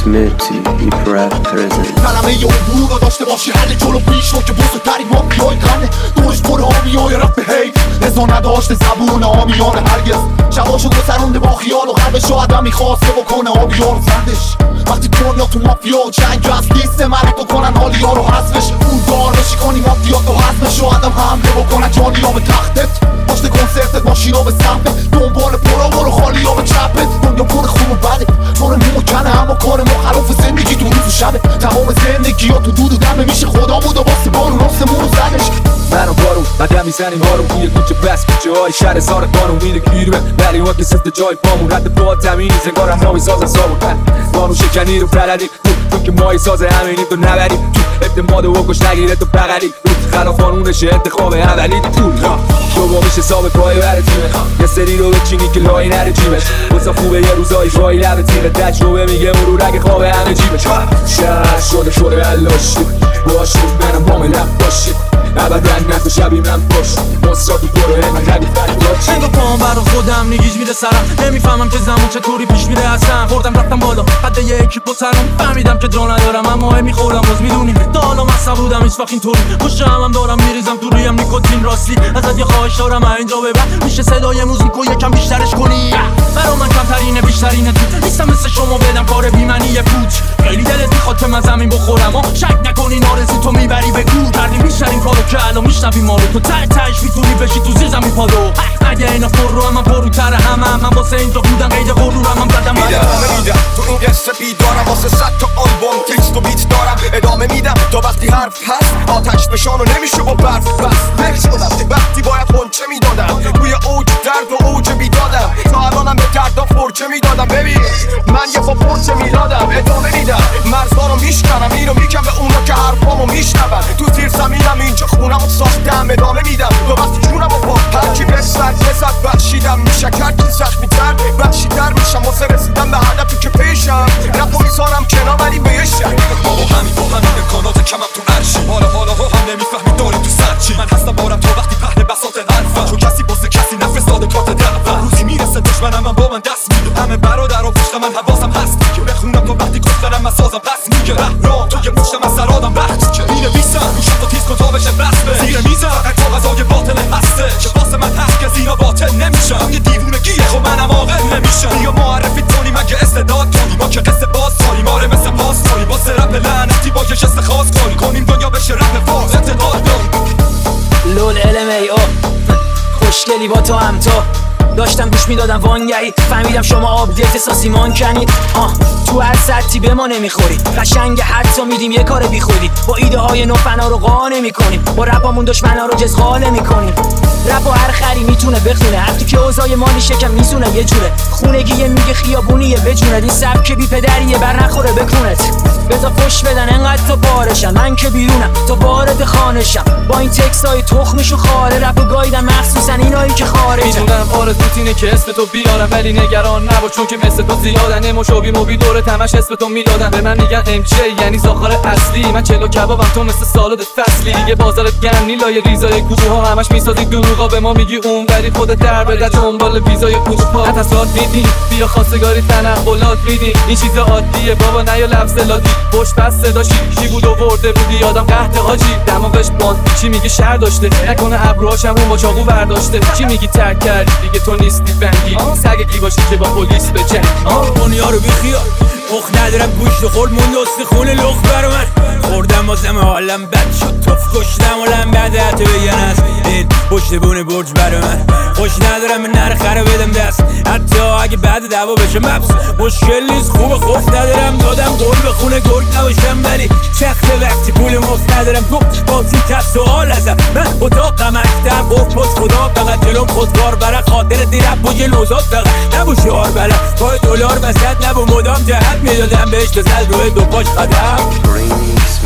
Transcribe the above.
اسمتی هیپ رپ پرزنت کلمه یه عبور رو داشته باشی حل جلو پیش رو که بزرگترین مافیای قنه دورش پر آمیای رپ حیف رضا نداشته زبون آمیان هرگز شباشو گذرونده با خیال و قلبش رو آدم میخواسته بکنه آبیار زندش وقتی دنیا تو مافیا و جنگ از لیست مرد بکنن حالیا رو حذفش اون دار بشی کنی مافیا تو حذفش رو آدم حمله بکنن جانی ها به تختت پشت کنسرتت ماشینا به سمتت دنبال پرا برو خالی ها به چپت دنیا پر خوب و بده پر مو کنه اما کار مخالف زندگی تو روز و شبه تمام زندگی ها تو دود و دمه میشه خدا بود و واسه بارون آسمون رو زدش من و بارون بعدم میزنیم هارون توی کوچه بس کوچه های شهر سار قانون میره گیرمه ولی ها که سفت جای پامون رد پا تمیز انگار همراهی ساز سابون قانون شکنی رو پردیم تو که ماهی ساز همینیم تو نبریم تو اعتماد و کش نگیره تو بغلی خلاف قانونشه انتخاب اولی پول تو میشه حساب پای بر تیمه یه سری رو بچینی که لای نره جیبش واسه خوبه یه روزایی فایی لب تیره تجربه میگه مرور اگه خواب همه جیبش شهر شده علاشی باشید منم با ملم باشید ابدا نکو شبی من باش مصرافی برو من ربی فرید انگا پاهم برا خودم نگیج میره سرم نمیفهمم که زمان چطوری پیش میره اصلا خوردم رفتم بالا حد یه اکیپ و سرم فهمیدم که جا ندارم اما میخورم باز میدونی تا حالا مصب بودم هیچ وقت اینطوری پشت هم دارم میریزم تو رویم نیکوتین راستی ازت یه خواهش دارم اینجا ببر میشه صدای موزیکو یکم بیشترش کنی برا من کمترینه بیشترینه تو نیستم مثل شما بدم کار بی‌معنی پوچ خیلی دلت میخواد که من زمین بخورم و شک نکنین آرزو تو میبری به گور کردیم بیشترین کارو که الان میشنوی ما رو تو تهش میتونی بشی تو زیر زمین پادو اگه اینا پر رو من پروتر همه من واسه اینجا بودم قید غرورم هم زدم میدم تو این قصه بیدارم واسه 100 تا آلبوم تکست و بیت دارم ادامه میدم تا وقتی حرف هست آتش بشانو نمیشه با برف بس نکس کنم وقتی باید خونچه میدادم توی اوج درد و اوج بیدادم تا الانم به دردم فرچه میدادم ببین من یه پا پرچه میدادم ادامه میدم مرزارو میشکنم اینو میگم به اونا که حرفامو میشنون تو زیر زمینم اینجا خونمو ساختم ادامه میدم تا وقتی جونمو با هرکی بسد بخشیدم میشه کرد که زخمی تر بخشیدر میشم واسه رسیدم به هدفی که پیشم رپو میزارم کنار ولی به یه شک بابا همین امکانات کمم تو عرشی حالا هم نمیفهمی داری تو سرچی من هستم بارم تا وقتی پهن بساط حرفم چون کسی واسه کسی نفرستاده کارت دعوم روزی میرسه دشمنم من با من دست میده همه برادر و پشت من حواسم هست که بخونم تا وقتی کفترم من سازم پس میگه رهرام تو یه مشتم از سرادم وقت که مینویسم روشم تا تیز کن تا بشه بسته زیر میزم تا غذای باطل هسته که واسه من هست که زیرا باطل نمیشم یه دیوونگیه خب منم عاقل نمیشم یا معرفی کنی مگه استعداد کنی ما که قصه باز کنیم آره مثل باز کنیم واسه رپ لعنتی با یه جست خاص کنیم دنیا بشه رپ فاز اعتقاد داریم لول LMAO خوشگلی با تو هم تو داشتم گوش میدادم وانگهی فهمیدم شما آپدیت ساسیمان کنید تو هر سطحی به ما نمیخورید قشنگ حتی میدیم یه کار بی خودی با ایده های نو فنا رو قانع میکنیم با رپامون دشمنا رو جزغاله میکنیم رپ و هر خری میتونه بخونه حتی که اوضاع مالی شکم میزونه یه جوره خونگیه میگه خیابونیه بجوند این سبک بی پدریه بر نخوره بکونت بذار فش بدن انقدر تا بارشم من که بیرونم تا وارد خانشم با این تکس های تخمشو خاره رپ و گایدم مخصوصا اینایی که خارجن میدونم آرزوت اینه که اسم تو بیارم ولی نگران نباش چون که مثل تو زیادن مشابی موبی دوره تمش اسم تو میدادن به من میگن MJ یعنی زاخار اصلی من چلو کبابم تو مثل سالاد فصلی دیگه بازارت گرمی لای ریزای کوچه ها همش میسازی دروغا به ما میگی اون ولی خودت در بده دنبال ویزای کوچه ها تصاد میدی بیا خواستگاری تنقلات میدی این چیز عادیه بابا نیا لفظ لادی پشت پس صدا شیشی بود آورده بودی یادم قحط حاجی دماغش باز چی میگی شهر داشته نکنه ابروهاشم اون با چاقو برداشته چی میگی ترک کردی دیگه تو نیستی بنگی سگگی باشی که با پلیس بجنگ دنیا رو بیخیال مخ ندارم گوشت خورد مون دست خون لخ بر من خوردم واسم حالم بد شد توف کشتم ولم بعد حتی بگن است این پشت بونه برج بر من خوش ندارم من نرخره بدم دست حتی اگه بعد دعوا بشه مبس مشکل نیست خوب خوف ندارم دادم قول به خونه گرگ نباشم ولی چخت وقتی پول مفت ندارم گفت بازی تست سوال ازم من اتاقم اکتر گفت پس خدا فقط جلوم خودکار برا خاطر دیرم با یه نوزاد فقط نبو شعار برم پای دلار وسط نبو مدام جهت میدادم بهش بزد روی دو پاش قدم